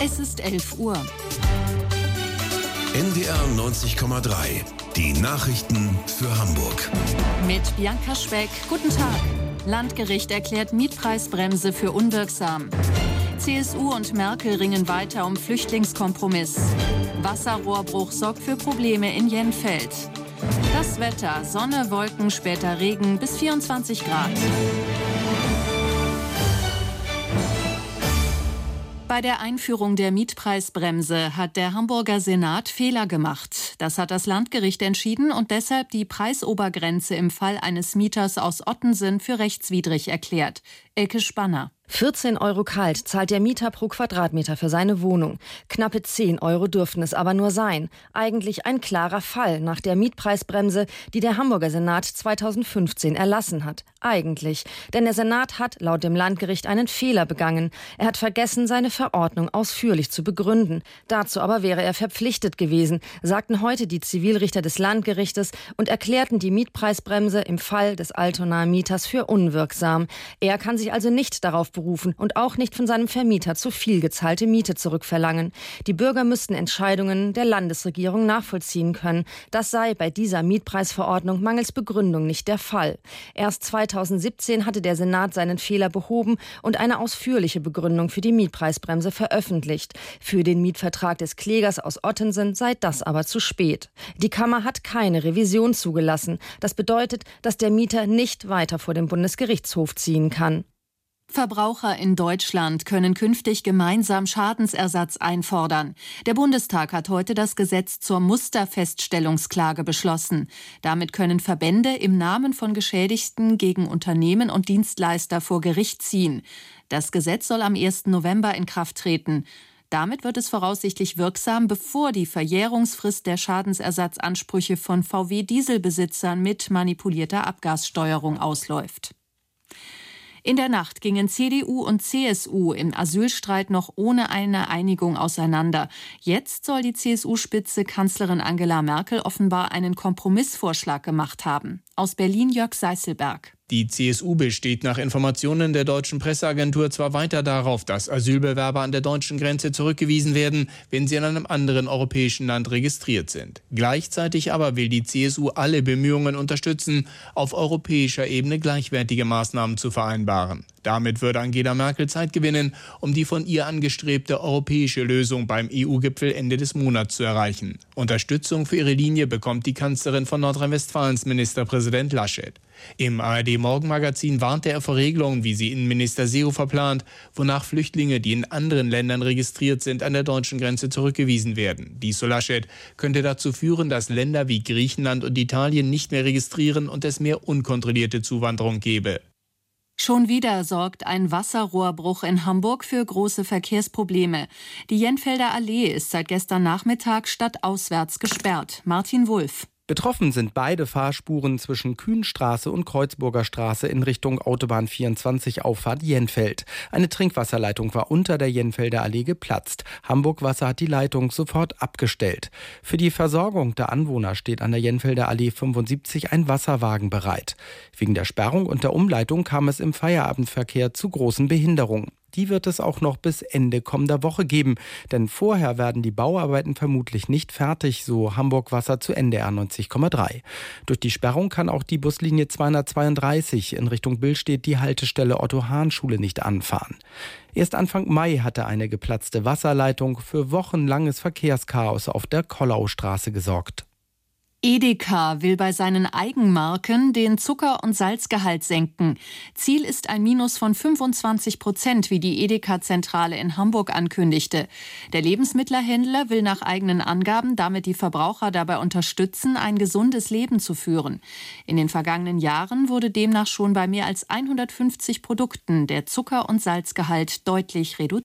Es ist 11 Uhr. NDR 90,3. Die Nachrichten für Hamburg. Mit Bianca Speck. Guten Tag. Landgericht erklärt Mietpreisbremse für unwirksam. CSU und Merkel ringen weiter um Flüchtlingskompromiss. Wasserrohrbruch sorgt für Probleme in Jenfeld. Das Wetter: Sonne, Wolken, später Regen, bis 24 Grad. Bei der Einführung der Mietpreisbremse hat der Hamburger Senat Fehler gemacht. Das hat das Landgericht entschieden und deshalb die Preisobergrenze im Fall eines Mieters aus Ottensen für rechtswidrig erklärt. Elke Spanner. 14 € kalt zahlt der Mieter pro Quadratmeter für seine Wohnung. Knappe 10 € dürften es aber nur sein. Eigentlich ein klarer Fall nach der Mietpreisbremse, die der Hamburger Senat 2015 erlassen hat. Eigentlich. Denn der Senat hat laut dem Landgericht einen Fehler begangen. Er hat vergessen, seine Verordnung ausführlich zu begründen. Dazu aber wäre er verpflichtet gewesen, sagten heute die Zivilrichter des Landgerichtes und erklärten die Mietpreisbremse im Fall des Altonaer Mieters für unwirksam. Er kann sich also nicht darauf berufen und auch nicht von seinem Vermieter zu viel gezahlte Miete zurückverlangen. Die Bürger müssten Entscheidungen der Landesregierung nachvollziehen können. Das sei bei dieser Mietpreisverordnung mangels Begründung nicht der Fall. Erst 2017 hatte der Senat seinen Fehler behoben und eine ausführliche Begründung für die Mietpreisbremse veröffentlicht. Für den Mietvertrag des Klägers aus Ottensen sei das aber zu spät. Die Kammer hat keine Revision zugelassen. Das bedeutet, dass der Mieter nicht weiter vor dem Bundesgerichtshof ziehen kann. Verbraucher in Deutschland können künftig gemeinsam Schadensersatz einfordern. Der Bundestag hat heute das Gesetz zur Musterfeststellungsklage beschlossen. Damit können Verbände im Namen von Geschädigten gegen Unternehmen und Dienstleister vor Gericht ziehen. Das Gesetz soll am 1. November in Kraft treten. Damit wird es voraussichtlich wirksam, bevor die Verjährungsfrist der Schadensersatzansprüche von VW-Dieselbesitzern mit manipulierter Abgassteuerung ausläuft. In der Nacht gingen CDU und CSU im Asylstreit noch ohne eine Einigung auseinander. Jetzt soll die CSU-Spitze Kanzlerin Angela Merkel offenbar einen Kompromissvorschlag gemacht haben. Aus Berlin Jörg Seißelberg. Die CSU besteht nach Informationen der deutschen Presseagentur zwar weiter darauf, dass Asylbewerber an der deutschen Grenze zurückgewiesen werden, wenn sie in einem anderen europäischen Land registriert sind. Gleichzeitig aber will die CSU alle Bemühungen unterstützen, auf europäischer Ebene gleichwertige Maßnahmen zu vereinbaren. Damit würde Angela Merkel Zeit gewinnen, um die von ihr angestrebte europäische Lösung beim EU-Gipfel Ende des Monats zu erreichen. Unterstützung für ihre Linie bekommt die Kanzlerin von Nordrhein-Westfalens Ministerpräsident Laschet. Im ARD-Morgenmagazin warnte er vor Regelungen, wie sie Innenminister Seehofer plant, wonach Flüchtlinge, die in anderen Ländern registriert sind, an der deutschen Grenze zurückgewiesen werden. Dies, so Laschet, könnte dazu führen, dass Länder wie Griechenland und Italien nicht mehr registrieren und es mehr unkontrollierte Zuwanderung gebe. Schon wieder sorgt ein Wasserrohrbruch in Hamburg für große Verkehrsprobleme. Die Jenfelder Allee ist seit gestern Nachmittag stadtauswärts gesperrt. Martin Wulff. Betroffen sind beide Fahrspuren zwischen Kühnstraße und Kreuzburger Straße in Richtung Autobahn 24 Auffahrt Jenfeld. Eine Trinkwasserleitung war unter der Jenfelder Allee geplatzt. Hamburg Wasser hat die Leitung sofort abgestellt. Für die Versorgung der Anwohner steht an der Jenfelder Allee 75 ein Wasserwagen bereit. Wegen der Sperrung und der Umleitung kam es im Feierabendverkehr zu großen Behinderungen. Die wird es auch noch bis Ende kommender Woche geben. Denn vorher werden die Bauarbeiten vermutlich nicht fertig, so Hamburg Wasser zu NDR 90,3. Durch die Sperrung kann auch die Buslinie 232 in Richtung Billstedt die Haltestelle Otto-Hahn-Schule nicht anfahren. Erst Anfang Mai hatte eine geplatzte Wasserleitung für wochenlanges Verkehrschaos auf der Kollaustraße gesorgt. Edeka will bei seinen Eigenmarken den Zucker- und Salzgehalt senken. Ziel ist ein Minus von 25%, wie die Edeka-Zentrale in Hamburg ankündigte. Der Lebensmittelhändler will nach eigenen Angaben damit die Verbraucher dabei unterstützen, ein gesundes Leben zu führen. In den vergangenen Jahren wurde demnach schon bei mehr als 150 Produkten der Zucker- und Salzgehalt deutlich reduziert.